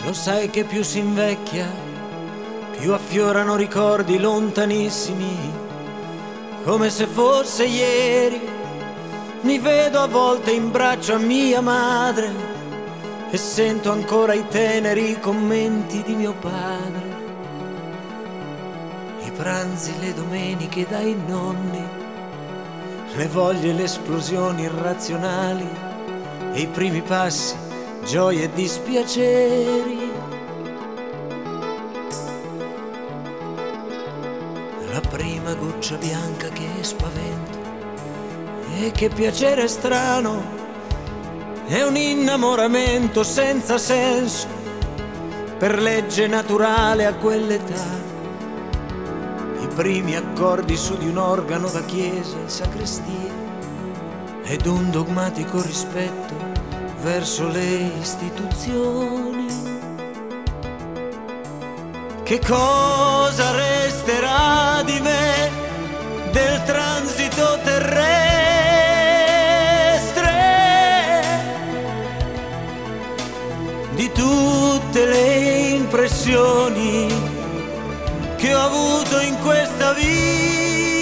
Lo sai che più si invecchia, più affiorano ricordi lontanissimi, come se fosse ieri. Mi vedo a volte in braccio a mia madre e sento ancora i teneri commenti di mio padre. I pranzi, le domeniche dai nonni, le voglie e le esplosioni irrazionali e i primi passi, gioie e dispiaceri. La prima goccia bianca che spaventa e che piacere strano, è un innamoramento senza senso, per legge naturale a quell'età. I primi accordi su di un organo da chiesa in sacrestia ed un dogmatico rispetto verso le istituzioni. Che cosa resterà di me, del transito terrestre, di tutte le impressioni che ho avuto in questa vita?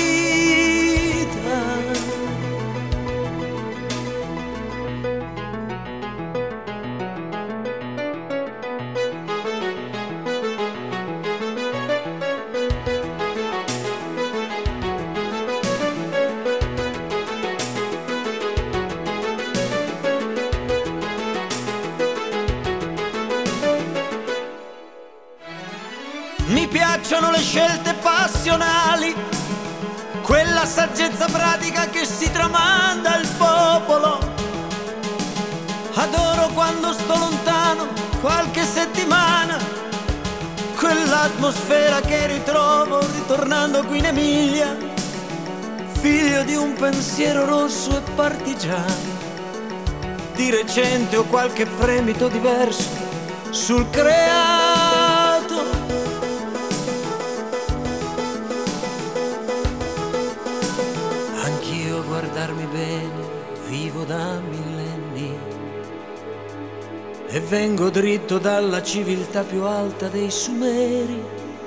Mi piacciono le scelte passionali, quella saggezza pratica che si tramanda al popolo. Adoro quando sto lontano qualche settimana, quell'atmosfera che ritrovo ritornando qui in Emilia, figlio di un pensiero rosso e partigiano. Di recente ho qualche fremito diverso sul creato. Anch'io a guardarmi bene vivo da millenni e vengo dritto dalla civiltà più alta dei Sumeri,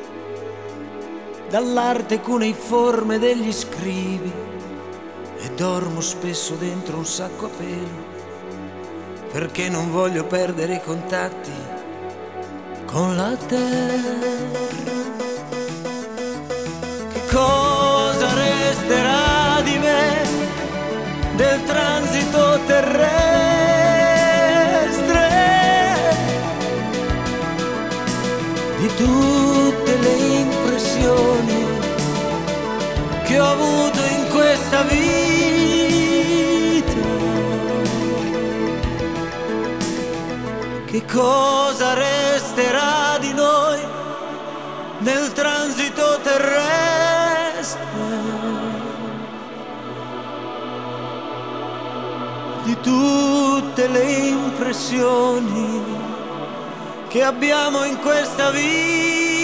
dall'arte cuneiforme degli scribi, e dormo spesso dentro un sacco a pelo perché non voglio perdere i contatti con la terra. Che cosa resterà di me, del transito terrestre, di tutte le impressioni che ho avuto in questa vita? Che cosa resterà di noi nel transito terrestre, di tutte le impressioni che abbiamo in questa vita?